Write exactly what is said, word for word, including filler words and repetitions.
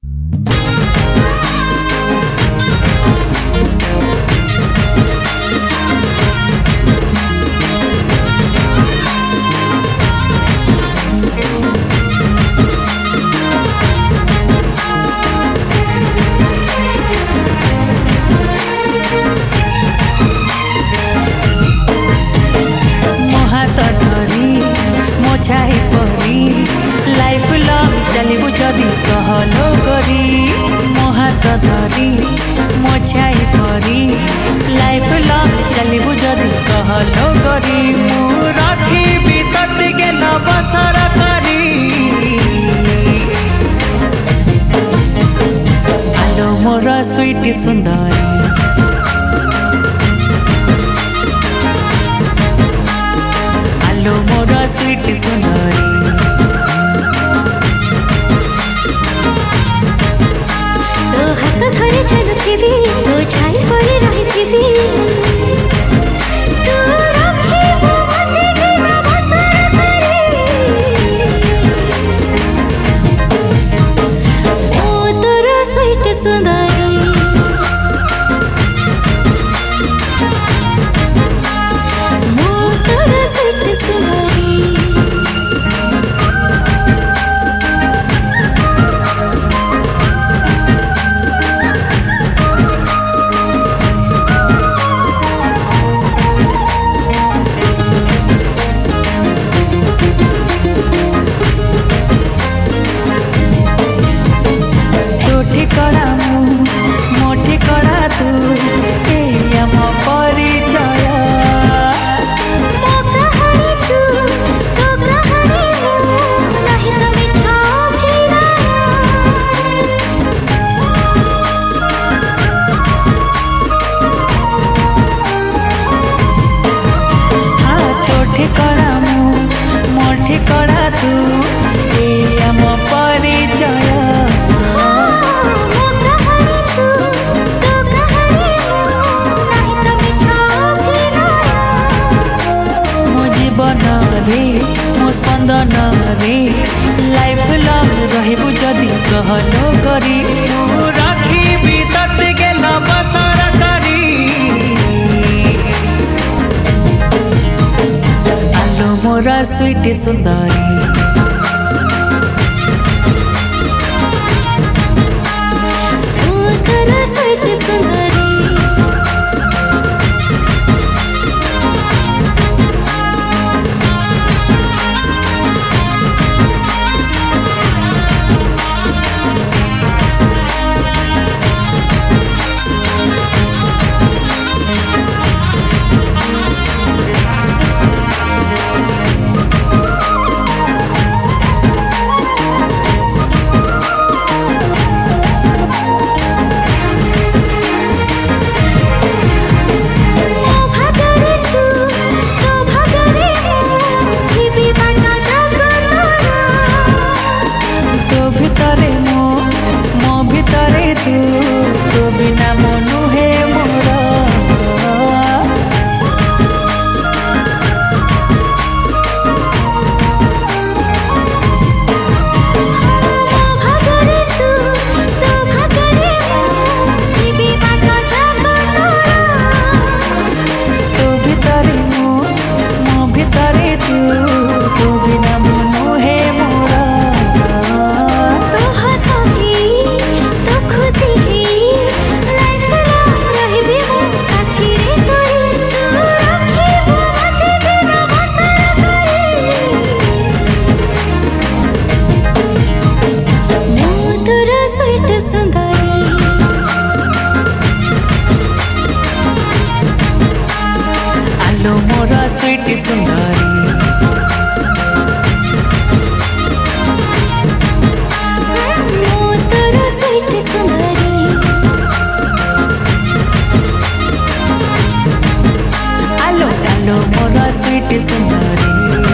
छाई परी life lung चलबू जदि कहलो करी मो हाथ धरी मो छाई परी लाइफ लंग चलबू जदि कहलो करी मु रखी तोते के नबसर करी आलो मोर स्वीट सुंदरी आलो मोर स्वीट सुंदरी तो हाथ धरी चलुथिबी तो छाई परी रहिथिबी तो रखिबो मते के नबसर करी ओ तोर स्वीट सुंदरी मो तोर स्वीट सुंदरी कड़ा मु मोठी कड़ा तू ए आम परिचय मो कहानी तू तो कहानी मु नहीं तो मिछा भिड़ा हाँ तोठी कड़ा मु मोठी कड़ा तू ए आम परिचय मो स्पंदन रे लाइफ लंग रहबू जदि कहलो करी मु रखी तोते के नबसर करी आलो मोर स्वीट सुंदरी ओ तोर स्वीट सुंदरी तू तो बिना मनु है मोर भागरे तू तो भागरे मो बाटा जाबो तो भितरे मो मो भितरे तू तो बिना मनु है मोर तो हसही तो खुशी लाइफ लंग रहबी मो साथी रे करी तू रखिबो मते के नबसर करी मो तोर स्वीट सुंदरी आलो मोर स्वीट सुंदरी मो तोर स्वीट सुंदरी आलो आलो मोर स्वीट सुंदरी।